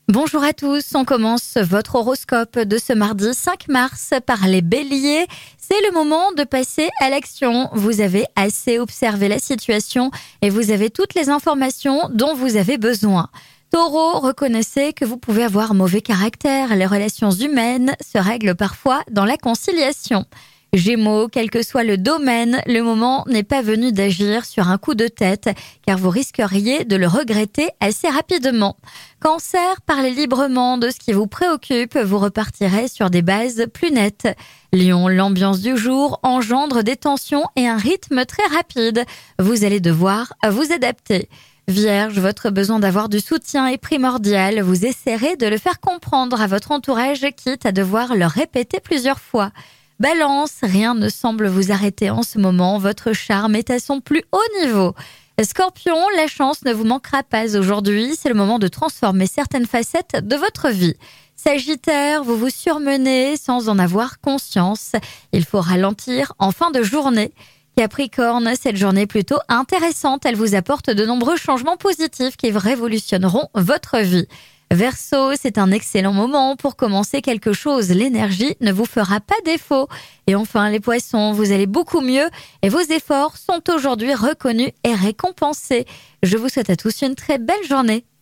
Bonjour à tous, on commence votre horoscope de ce mardi 5 mars par les béliers. C'est le moment de passer à l'action. Vous avez assez observé la situation et vous avez toutes les informations dont vous avez besoin. Taureau, reconnaissez que vous pouvez avoir mauvais caractère. Les relations humaines se règlent parfois dans la conciliation. Gémeaux, quel que soit le domaine, le moment n'est pas venu d'agir sur un coup de tête, car vous risqueriez de le regretter assez rapidement. Cancer, parlez librement de ce qui vous préoccupe, vous repartirez sur des bases plus nettes. Lion, l'ambiance du jour engendre des tensions et un rythme très rapide. Vous allez devoir vous adapter. Vierge, votre besoin d'avoir du soutien est primordial. Vous essaierez de le faire comprendre à votre entourage, quitte à devoir le répéter plusieurs fois. Balance, rien ne semble vous arrêter en ce moment, votre charme est à son plus haut niveau. Scorpion, la chance ne vous manquera pas aujourd'hui, c'est le moment de transformer certaines facettes de votre vie. Sagittaire, vous vous surmenez sans en avoir conscience, il faut ralentir en fin de journée. Capricorne, cette journée est plutôt intéressante, elle vous apporte de nombreux changements positifs qui révolutionneront votre vie. Verseau, c'est un excellent moment pour commencer quelque chose. L'énergie ne vous fera pas défaut. Et enfin, les poissons, vous allez beaucoup mieux et vos efforts sont aujourd'hui reconnus et récompensés. Je vous souhaite à tous une très belle journée.